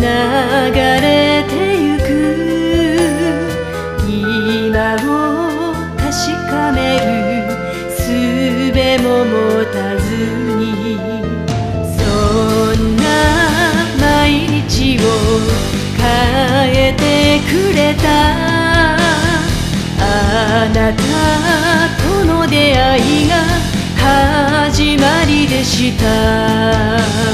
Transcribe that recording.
れてゆく今を確かめる術も持たずにそんな毎日を変えてくれたあなたとの出会いが始まりでした